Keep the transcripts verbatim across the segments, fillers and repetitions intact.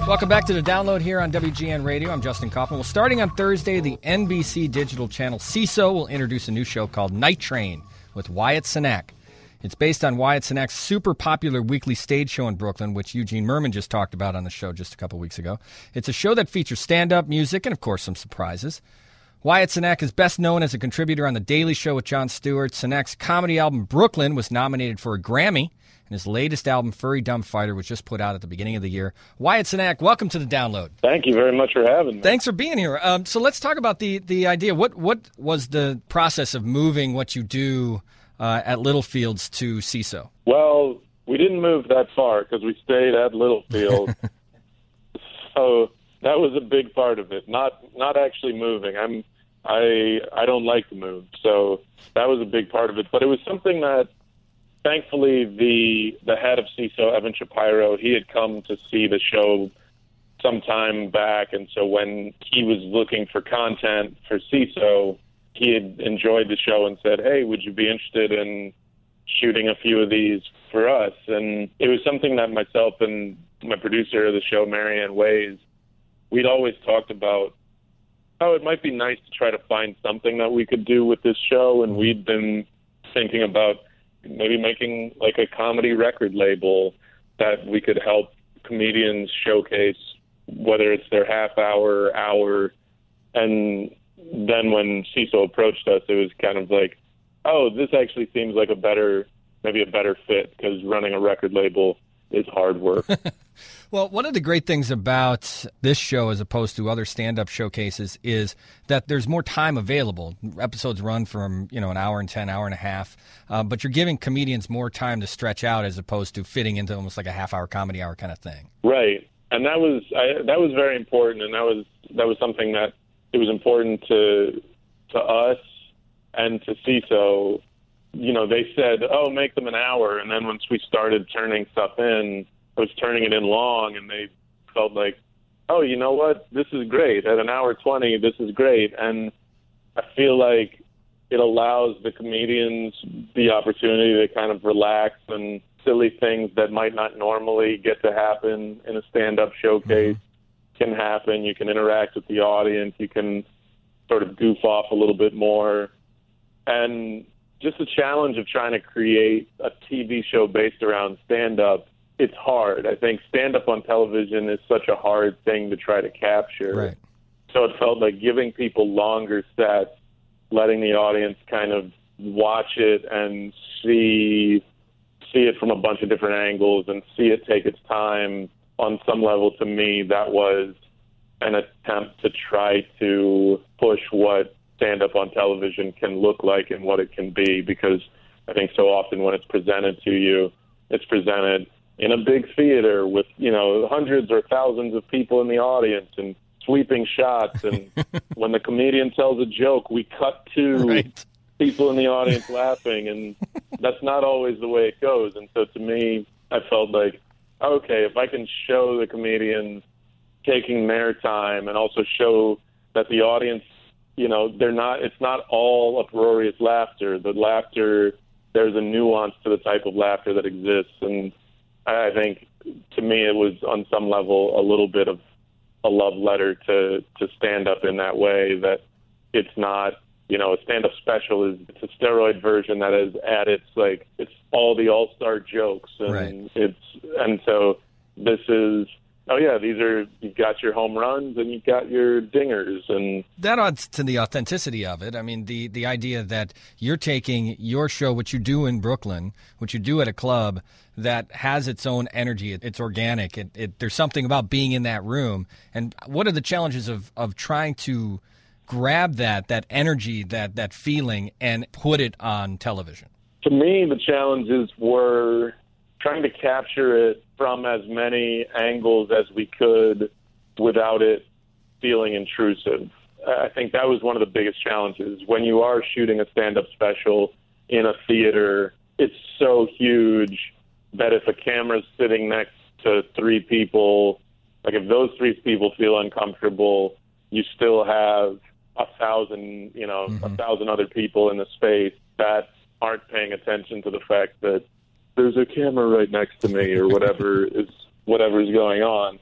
Welcome back to The Download here on W G N Radio. I'm Justin Kaufman. Well, starting on Thursday, the N B C digital channel C I S O will introduce a new show called Night Train with Wyatt Cenac. It's based on Wyatt Cenac's super popular weekly stage show in Brooklyn, which Eugene Merman just talked about on the show just a couple weeks ago. It's a show that features stand-up, music, and, of course, some surprises. Wyatt Cenac is best known as a contributor on The Daily Show with Jon Stewart. Cenac's comedy album Brooklyn was nominated for a Grammy, and his latest album, Furry Dumb Fighter, was just put out at the beginning of the year. Wyatt Cenac, welcome to The Download. Thank you very much for having me. Thanks for being here. Um, so let's talk about the, the idea. What what was the process of moving what you do uh, at Littlefields to C I S O? Well, we didn't move that far because we stayed at Littlefield. So that was a big part of it. Not not actually moving. I'm I I don't like to move, so that was a big part of it. But it was something that, thankfully, the the head of C I S O, Evan Shapiro, he had come to see the show some time back, and so when he was looking for content for C I S O, he had enjoyed the show and said, "Hey, would you be interested in shooting a few of these for us?" And it was something that myself and my producer of the show, Marianne Ways, we'd always talked about. Oh, it might be nice to try to find something that we could do with this show, and we'd been thinking about maybe making like a comedy record label that we could help comedians showcase, whether it's their half hour, hour. And then when C I S O approached us, it was kind of like, oh, this actually seems like a better, maybe a better fit, because running a record label is hard work. Well, one of the great things about this show as opposed to other stand-up showcases is that there's more time available. Episodes run from, you know, an hour and ten, hour and a half, uh, but you're giving comedians more time to stretch out as opposed to fitting into almost like a half-hour comedy hour kind of thing. Right, and that was I, that was very important, and that was that was something that it was important to to us and to C I S O. You know, they said, "Oh, make them an hour," and then once we started turning stuff in, I was turning it in long, and they felt like, oh, you know what? This is great. At an hour twenty, this is great. And I feel like it allows the comedians the opportunity to kind of relax, and silly things that might not normally get to happen in a stand-up showcase mm-hmm. can happen. You can interact with the audience. You can sort of goof off a little bit more. And just the challenge of trying to create a T V show based around stand-up, it's hard. I think stand-up on television is such a hard thing to try to capture. Right. So it felt like giving people longer sets, letting the audience kind of watch it and see see it from a bunch of different angles and see it take its time. On some level, to me, that was an attempt to try to push what stand-up on television can look like and what it can be, because I think so often when it's presented to you, it's presented in a big theater with, you know, hundreds or thousands of people in the audience and sweeping shots. And when the comedian tells a joke, we cut to right. people in the audience laughing, and that's not always the way it goes. And so to me, I felt like, okay, if I can show the comedians taking their time and also show that the audience, you know, they're not, it's not all uproarious laughter. The laughter, there's a nuance to the type of laughter that exists. And I think, to me, it was on some level a little bit of a love letter to, to stand up in that way, that it's not, you know, a stand-up special is it's a steroid version that is at its, like, it's all the all-star jokes. And right. it's, and so this is, oh, yeah, these are, you've got your home runs and you've got your dingers. And that adds to the authenticity of it. I mean, the, the idea that you're taking your show, what you do in Brooklyn, what you do at a club that has its own energy, it, it's organic, it, it, there's something about being in that room. And what are the challenges of, of trying to grab that, that energy, that, that feeling, and put it on television? To me, the challenges were trying to capture it from as many angles as we could without it feeling intrusive. I think that was one of the biggest challenges. When you are shooting a stand-up special in a theater, it's so huge that if a camera's sitting next to three people, like if those three people feel uncomfortable, you still have a thousand, you know, mm-hmm. a thousand other people in the space that aren't paying attention to the fact that there's a camera right next to me or whatever is whatever is going on.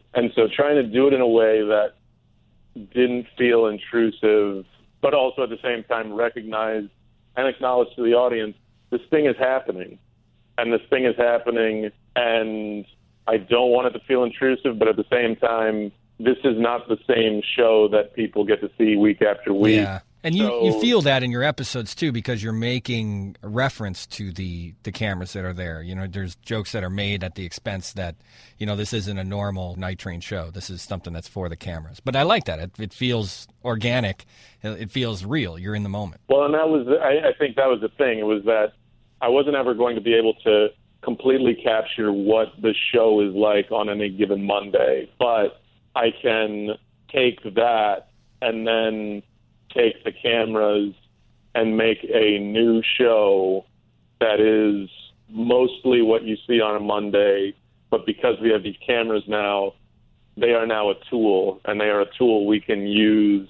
And so trying to do it in a way that didn't feel intrusive, but also at the same time recognize and acknowledge to the audience, this thing is happening. And this thing is happening, and I don't want it to feel intrusive, but at the same time, this is not the same show that people get to see week after week. Yeah. And you, So, you feel that in your episodes, too, because you're making a reference to the, the cameras that are there. You know, there's jokes that are made at the expense that, you know, this isn't a normal Night Train show. This is something that's for the cameras. But I like that. It, it feels organic. It feels real. You're in the moment. Well, and that was, I, I think that was the thing. It was that I wasn't ever going to be able to completely capture what the show is like on any given Monday. But I can take that and then take the cameras and make a new show that is mostly what you see on a Monday, but because we have these cameras now, they are now a tool, and they are a tool we can use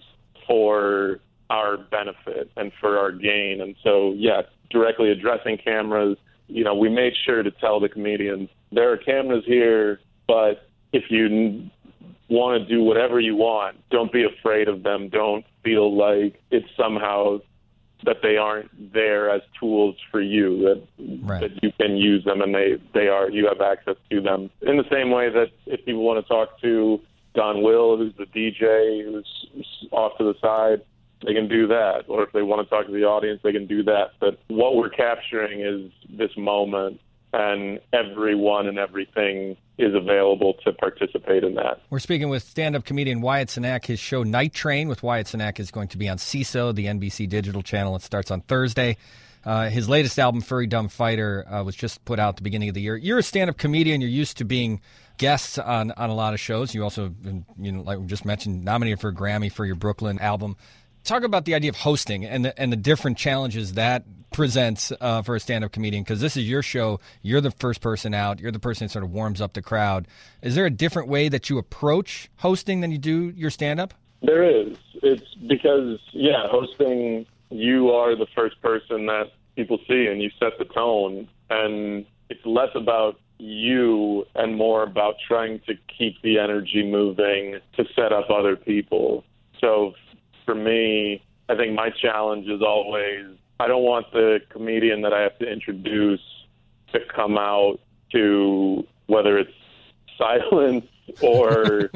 for our benefit and for our gain. And so, yes, directly addressing cameras, you know, we made sure to tell the comedians, there are cameras here, but if you want to do whatever you want, don't be afraid of them. Don't feel like it's somehow that they aren't there as tools for you, that right. that you can use them and they, they are, you have access to them. In the same way that if people want to talk to Don Will, who's the D J, who's off to the side, they can do that. Or if they want to talk to the audience, they can do that. But what we're capturing is this moment, and everyone and everything is available to participate in that. We're speaking with stand-up comedian Wyatt Cenac. His show Night Train with Wyatt Cenac is going to be on C I S O, the N B C digital channel. It starts on Thursday. Uh, his latest album, Furry Dumb Fighter, uh, was just put out at the beginning of the year. You're a stand-up comedian. You're used to being guests on, on a lot of shows. You also, you know, like we just mentioned, nominated for a Grammy for your Brooklyn album. Talk about the idea of hosting and the, and the different challenges that presents uh, for a stand-up comedian, because this is your show. You're the first person out. You're the person that sort of warms up the crowd. Is there a different way that you approach hosting than you do your stand-up? There is. It's because, yeah, hosting, you are the first person that people see and you set the tone. And it's less about you and more about trying to keep the energy moving to set up other people. So for me, I think my challenge is always, I don't want the comedian that I have to introduce to come out to, whether it's silence or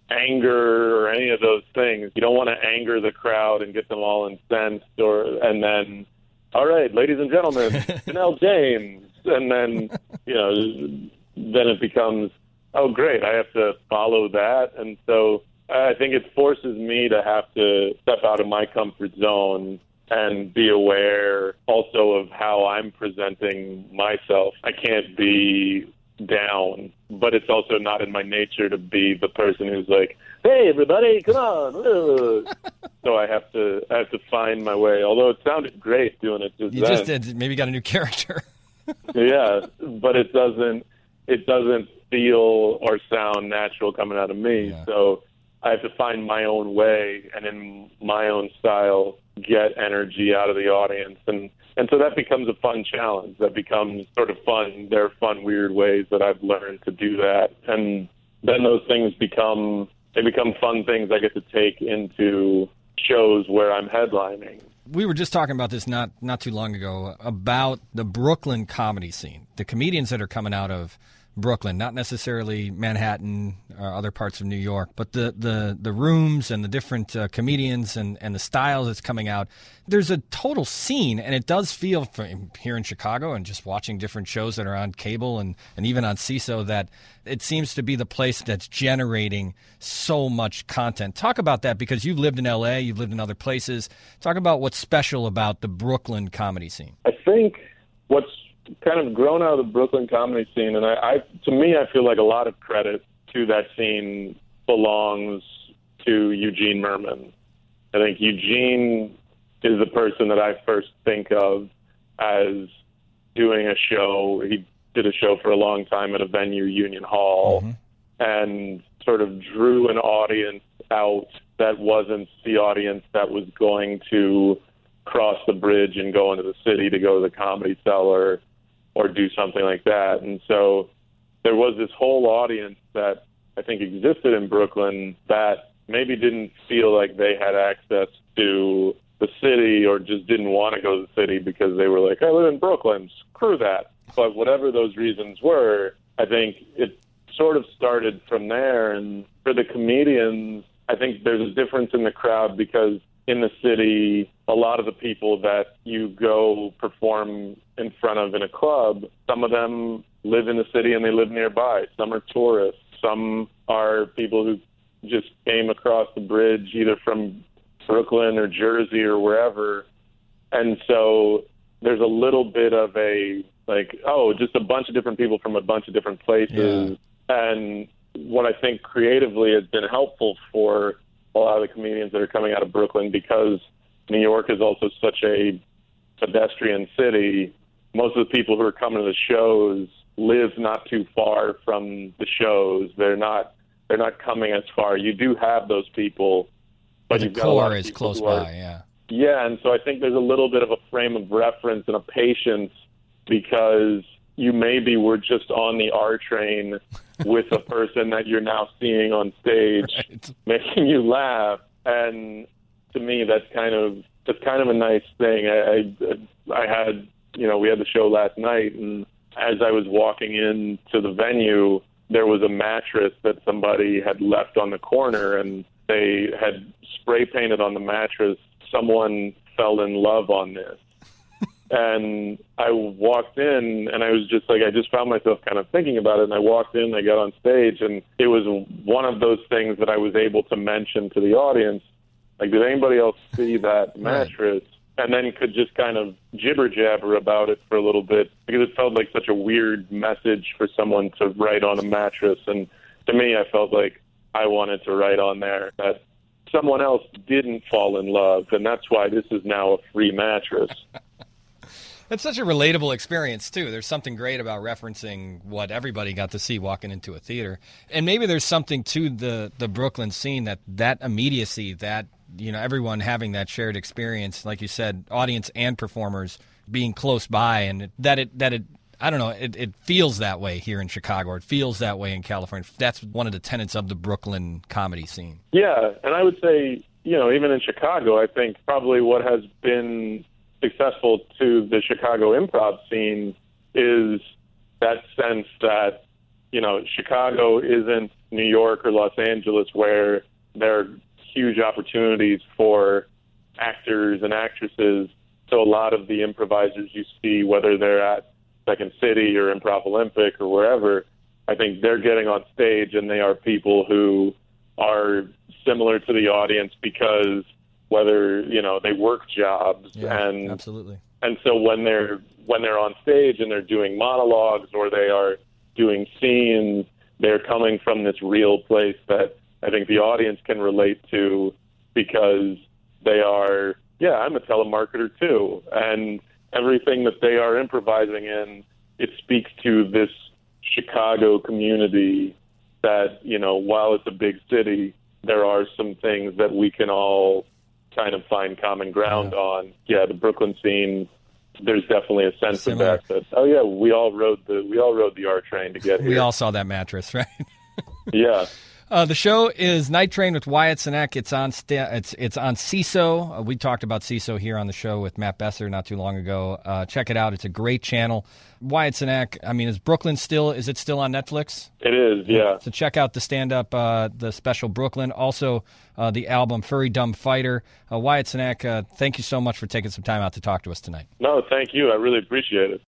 anger or any of those things. You don't want to anger the crowd and get them all incensed, or and then, all right, ladies and gentlemen, Janelle James. And then, you know, then it becomes, oh, great, I have to follow that. And so I think it forces me to have to step out of my comfort zone and be aware also of how I'm presenting myself. I can't be down, but it's also not in my nature to be the person who's like, hey, everybody, come on. So I have to I have to find my way, although it sounded great doing it just You then. just did. Maybe got a new character. Yeah, but it doesn't it doesn't feel or sound natural coming out of me. Yeah. So I have to find my own way and in my own style get energy out of the audience. And, and so that becomes a fun challenge. That becomes sort of fun. There are fun, weird ways that I've learned to do that. And then those things become, they become fun things I get to take into shows where I'm headlining. We were just talking about this not, not too long ago, about the Brooklyn comedy scene, the comedians that are coming out of Brooklyn, not necessarily Manhattan or other parts of New York, but the the, the rooms and the different uh, comedians and, and the styles that's coming out. There's a total scene, and it does feel from here in Chicago and just watching different shows that are on cable and, and even on C I S O that it seems to be the place that's generating so much content. Talk about that, because you've lived in L A, you've lived in other places. Talk about what's special about the Brooklyn comedy scene. I think what's kind of grown out of the Brooklyn comedy scene, and I, I to me, I feel like a lot of credit to that scene belongs to Eugene Merman. I think Eugene is the person that I first think of as doing a show. He did a show for a long time at a venue, Union Hall, mm-hmm. and sort of drew an audience out that wasn't the audience that was going to cross the bridge and go into the city to go to the Comedy Cellar or do something like that. And so there was this whole audience that I think, existed in Brooklyn that maybe didn't feel like they had access to the city or just didn't want to go to the city because they were like, I live in Brooklyn, screw that. But whatever those reasons were, I think it sort of started from there. And for the comedians, I think there's a difference in the crowd because in the city, a lot of the people that you go perform in front of in a club, some of them live in the city and they live nearby. Some are tourists. Some are people who just came across the bridge either from Brooklyn or Jersey or wherever. And so there's a little bit of a, like, oh, just a bunch of different people from a bunch of different places. Yeah. And what I think creatively has been helpful for a lot of the comedians that are coming out of Brooklyn, because New York is also such a pedestrian city. Most of the people who are coming to the shows live not too far from the shows. They're not they're not coming as far. You do have those people, but the you've got a lot core of is people close who are, by, yeah. Yeah, and so I think there's a little bit of a frame of reference and a patience because you maybe were just on the R train with a person that you're now seeing on stage, right, making you laugh. And to me, that's kind of that's kind of a nice thing. I, I I had, you know, we had the show last night, and as I was walking into the venue, there was a mattress that somebody had left on the corner, and they had spray painted on the mattress, "Someone fell in love on this." And I walked in, and I was just like, I just found myself kind of thinking about it, and I walked in, I got on stage, and it was one of those things that I was able to mention to the audience, like, did anybody else see that mattress? Right. And then could just kind of jibber-jabber about it for a little bit, because it felt like such a weird message for someone to write on a mattress. And to me, I felt like I wanted to write on there that someone else didn't fall in love, and that's why this is now a free mattress. It's such a relatable experience, too. There's something great about referencing what everybody got to see walking into a theater. And maybe there's something to the, the Brooklyn scene, that that immediacy, that, you know, everyone having that shared experience, like you said, audience and performers being close by, and that it, that it I don't know, it, it feels that way here in Chicago, or it feels that way in California. That's one of the tenets of the Brooklyn comedy scene. Yeah, and I would say, you know, even in Chicago, I think probably what has been successful to the Chicago improv scene is that sense that, you know, Chicago isn't New York or Los Angeles, where there are huge opportunities for actors and actresses. So a lot of the improvisers you see, whether they're at Second City or Improv Olympic or wherever, I think they're getting on stage and they are people who are similar to the audience because whether, you know, they work jobs. Yeah, and absolutely. And so when they're when they're on stage and they're doing monologues or they are doing scenes, they're coming from this real place that I think the audience can relate to, because they are, yeah, I'm a telemarketer too. And everything that they are improvising in, it speaks to this Chicago community that, you know, while it's a big city, there are some things that we can all kind of find common ground yeah. on. Yeah, the Brooklyn scene, there's definitely a sense Similar. of that, that, oh yeah, we all rode the we all rode the R train to get here. We all saw that mattress, right? Yeah. Uh, the show is Night Train with Wyatt Cenac. It's on sta- it's it's on Seeso. Uh, we talked about Seeso here on the show with Matt Besser not too long ago. Uh, check it out. It's a great channel. Wyatt Cenac, I mean, is Brooklyn still, is it still on Netflix? It is, yeah. So check out the stand-up, uh, the special Brooklyn. Also, uh, the album Furry Dumb Fighter. Uh, Wyatt Cenac, uh, thank you so much for taking some time out to talk to us tonight. No, thank you. I really appreciate it.